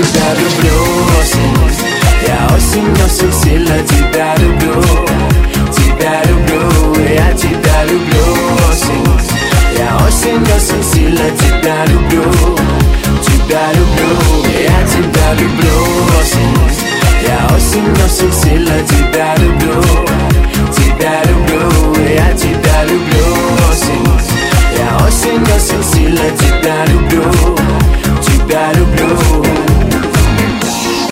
тебя люблю, осень. Я осень, очень сильно тебя люблю. Тебя люблю, я тебя люблю, осень. Я осень, очень сильно тебя люблю. Тебя люблю, я тебя люблю, осень. Я осень, очень сильно тебя люблю.